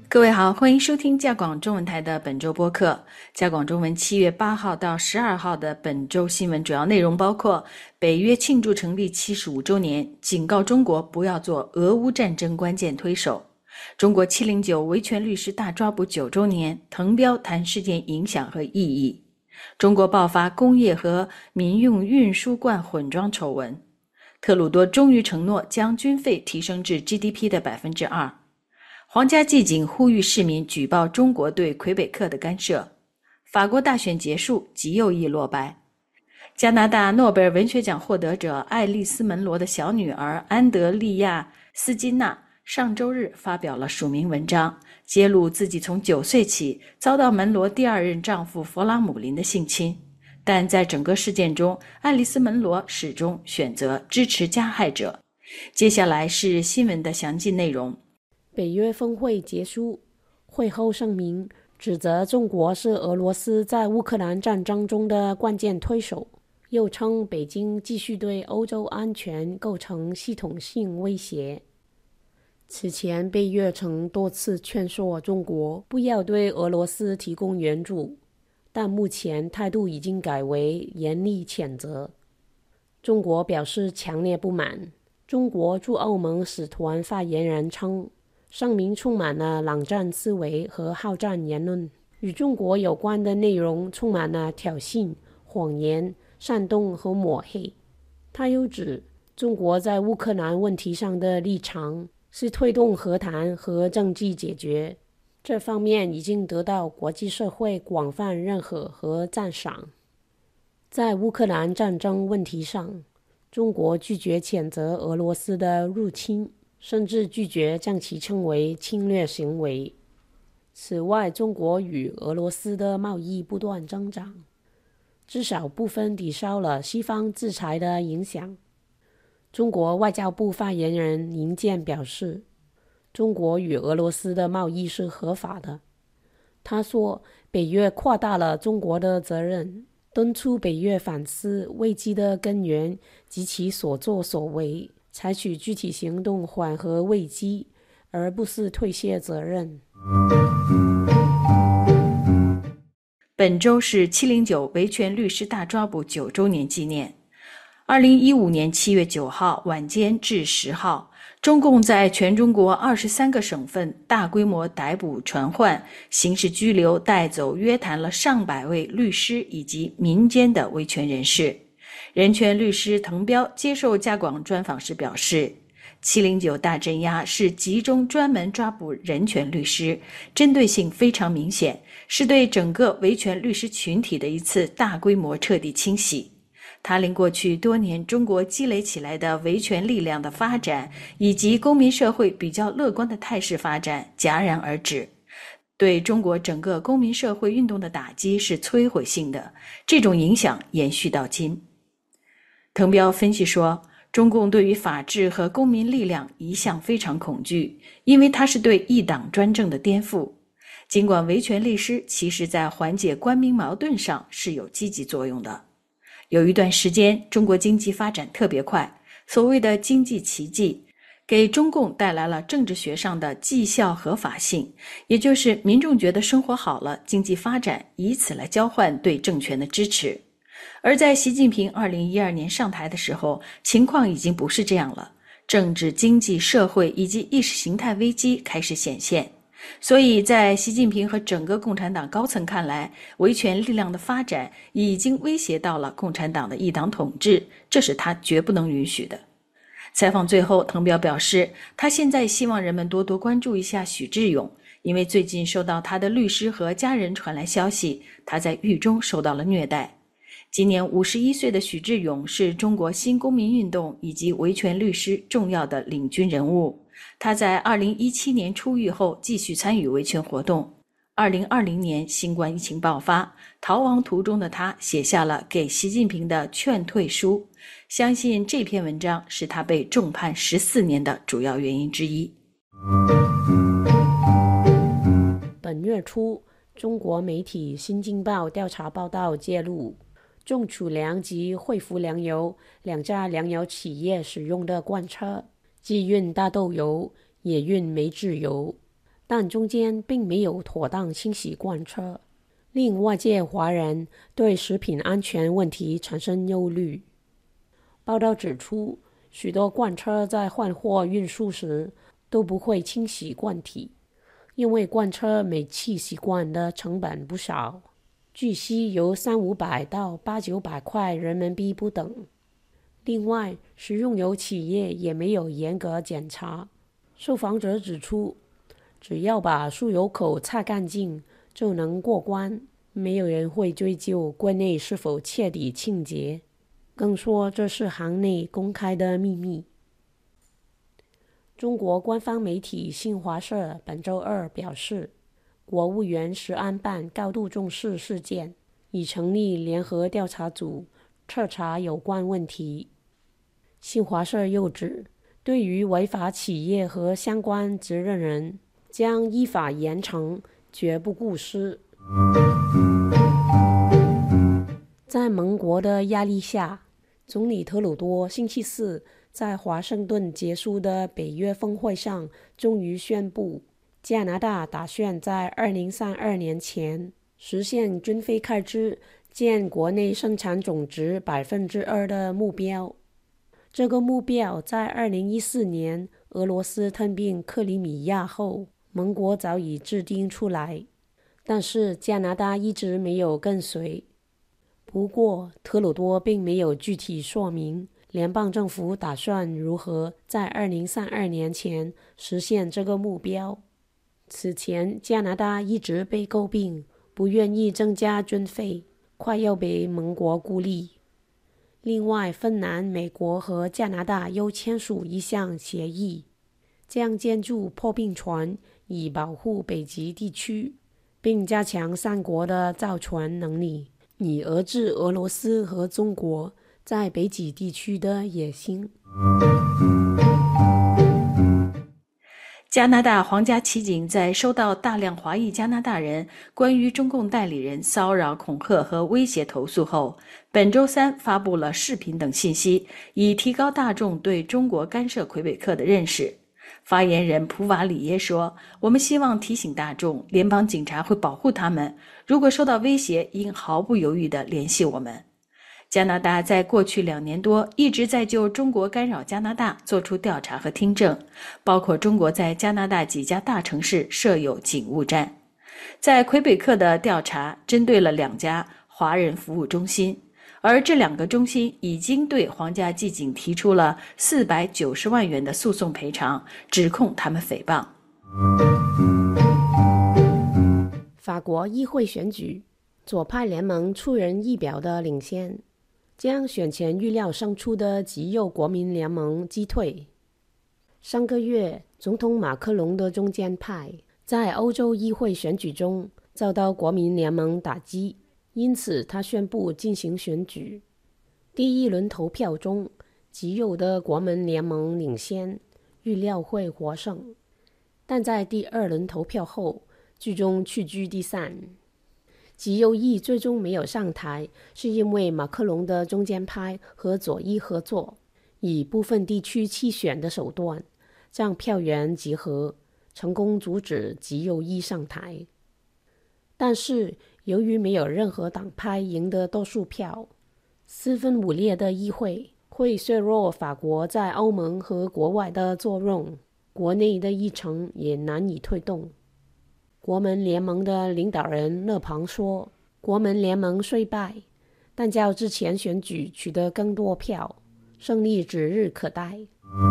各位好，欢迎收听加广中文台的本周播客。加广中文7月8号到12号的本周新闻主要内容包括：北约庆祝成立75周年，警告中国不要做俄乌战争关键推手；中国709维权律师大抓捕9周年，滕彪谈事件影响和意义；中国爆发工业和民用运输罐混装丑闻；特鲁多终于承诺将军费提升至 GDP 的 2%。皇家骑警呼吁市民举报中国对魁北克的干涉。法国大选结束，极右翼落败。加拿大诺贝尔文学奖获得者爱丽丝·门罗的小女儿安德利亚·斯金纳上周日发表了署名文章，揭露自己从9岁起遭到门罗第二任丈夫弗拉姆林的性侵。但在整个事件中，爱丽丝·门罗始终选择支持加害者。接下来是新闻的详细内容。 北约峰会结束，会后声明指责中国是俄罗斯在乌克兰战争中的关键推手，又称北京继续对欧洲安全构成系统性威胁。此前，北约曾多次劝说中国不要对俄罗斯提供援助，但目前态度已经改为严厉谴责。中国表示强烈不满。中国驻欧盟使团发言人称，声明充满了冷战思维和好战言论，与中国有关的内容充满了挑衅、谎言、煽动和抹黑。他又指，中国在乌克兰问题上的立场是推动和谈和政治解决，这方面已经得到国际社会广泛认可和赞赏。在乌克兰战争问题上，中国拒绝谴责俄罗斯的入侵，甚至拒绝将其称为侵略行为。此外，中国与俄罗斯的贸易不断增长，至少部分抵消了西方制裁的影响。中国外交部发言人林健表示，中国与俄罗斯的贸易是合法的。他说，北约扩大了中国的责任，敦促北约反思危机的根源及其所作所为，采取具体行动缓和危机，而不是推卸责任。 本周是709维权律师大抓捕9周年纪念。2015年7月9号晚间至10号，中共在全中国23个省份大规模逮捕、传唤、刑事拘留、带走、约谈了上百位律师以及民间的维权人士。人权律师滕彪接受加广专访时表示，709大镇压是集中专门抓捕人权律师，针对性非常明显，是对整个维权律师群体的一次大规模彻底清洗。它令过去多年中国积累起来的维权力量的发展以及公民社会比较乐观的态势发展戛然而止，对中国整个公民社会运动的打击是摧毁性的，这种影响延续到今。滕彪分析说，中共对于法治和公民力量一向非常恐惧，因为它是对一党专政的颠覆。尽管维权律师其实在缓解官民矛盾上是有积极作用的。有一段时间，中国经济发展特别快，所谓的经济奇迹，给中共带来了政治学上的绩效合法性，也就是民众觉得生活好了，经济发展，以此来交换对政权的支持。而在习近平2012年上台的时候，情况已经不是这样了，政治、经济、社会以及意识形态危机开始显现。所以在习近平和整个共产党高层看来，维权力量的发展已经威胁到了共产党的一党统治，这是他绝不能允许的。采访最后，滕彪表示，他现在希望人们多多关注一下许志勇，因为最近收到他的律师和家人传来消息，他在狱中受到了虐待。今年51岁的许志勇是中国新公民运动以及维权律师重要的领军人物。他在2017年出狱后继续参与维权活动。2020年新冠疫情爆发，逃亡途中的他写下了给习近平的劝退书，相信这篇文章是他被重判14年的主要原因之一。 本月初，中国媒体《新京报》调查报道揭露，中储粮及汇福粮油两家粮油企业使用的罐车，既运大豆油也运煤制油， 但中间并没有妥当清洗罐车，令外界华人对食品安全问题产生忧虑。报道指出，许多罐车在换货运输时都不会清洗罐体，因为罐车每次洗罐的成本不少，据悉由300-500到800-900块人民币不等。另外，食用油企业也没有严格检查。受访者指出，只要把漱油口擦干净就能过关，没有人会追究罐内是否彻底清洁，更说这是行内公开的秘密。中国官方媒体新华社本周二表示，国务院食安办高度重视事件，已成立联合调查组彻查有关问题。新华社又指，对于违法企业和相关责任人，将依法严惩，绝不顾失。在盟国的压力下，总理特鲁多星期四在华盛顿结束的北约峰会上终于宣布，加拿大打算在2032年前实现军费开支占国内生产总值 2% 的目标。这个目标在2014年俄罗斯吞并克里米亚后，盟国早已制定出来，但是加拿大一直没有跟随。不过，特鲁多并没有具体说明联邦政府打算如何在2032年前实现这个目标。此前，加拿大一直被诟病不愿意增加军费，快要被盟国孤立。另外，芬兰、美国和加拿大又签署一项协议，将建筑破冰船以保护北极地区，并加强三国的造船能力，以遏制俄罗斯和中国在北极地区的野心。 加拿大皇家骑警在收到大量华裔加拿大人关于中共代理人骚扰、恐吓和威胁投诉后，本周三发布了视频等信息，以提高大众对中国干涉魁北克的认识。发言人普瓦里耶说，我们希望提醒大众，联邦警察会保护他们，如果受到威胁，应毫不犹豫地联系我们。加拿大在过去2年多一直在就中国干扰加拿大做出调查和听证，包括中国在加拿大几家大城市设有警务站。在魁北克的调查针对了2家华人服务中心，而这2个中心已经对皇家骑警提出了490万元的诉讼赔偿，指控他们诽谤。 法国议会选举，左派联盟出人意表的领先，将选前预料胜出的极右国民联盟击退。上个月，总统马克龙的中间派在欧洲议会选举中遭到国民联盟打击，因此他宣布进行选举。第一轮投票中，极右的国民联盟领先，预料会获胜，但在第2轮投票后，最终屈居第3。极右翼最终没有上台，是因为马克龙的中间派和左翼合作，以部分地区弃选的手段，让票源集合，成功阻止极右翼上台。但是，由于没有任何党派赢得多数票，四分五裂的议会会削弱法国在欧盟和国外的作用，国内的议程也难以推动。国民联盟的领导人勒庞说，国民联盟虽败，但较之前选举取得更多票，胜利指日可待。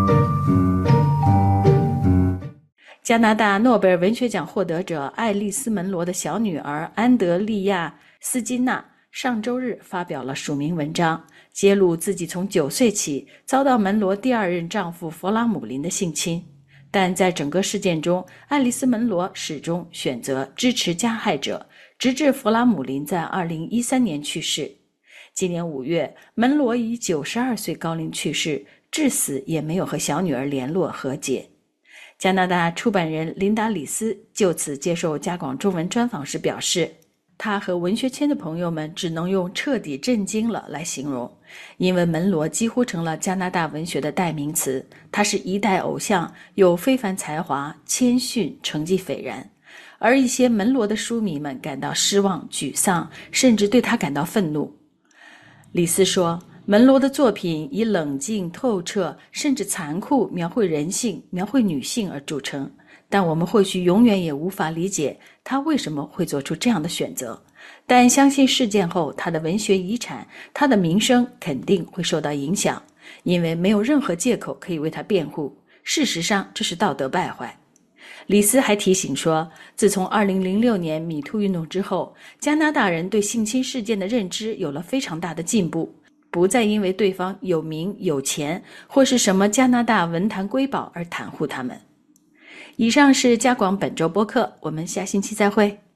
加拿大诺贝尔文学奖获得者爱丽丝·门罗的小女儿安德利亚·斯金纳上周日发表了署名文章，揭露自己从9岁起遭到门罗第2任丈夫弗拉姆林的性侵。但在整个事件中，爱丽丝·门罗始终选择支持加害者，直至弗拉姆林在2013年去世。今年5月，门罗以92岁高龄去世，至死也没有和小女儿联络和解。加拿大出版人琳达·里斯就此接受加广中文专访时表示， 他和文学圈的朋友们只能用彻底震惊了来形容，因为门罗几乎成了加拿大文学的代名词。他是一代偶像，有非凡才华，谦逊，成绩斐然。而一些门罗的书迷们感到失望、沮丧，甚至对他感到愤怒。李斯说，门罗的作品以冷静、透彻，甚至残酷描绘人性、描绘女性而著称。但我们或许永远也无法理解他为什么会做出这样的选择，但相信事件后他的文学遗产，他的名声肯定会受到影响，因为没有任何借口可以为他辩护。事实上，这是道德败坏。李斯还提醒说，自从2006年米兔运动之后，加拿大人对性侵事件的认知有了非常大的进步，不再因为对方有名有钱或是什么加拿大文坛瑰宝而袒护他们。以上是加广本周播客，我们下星期再会。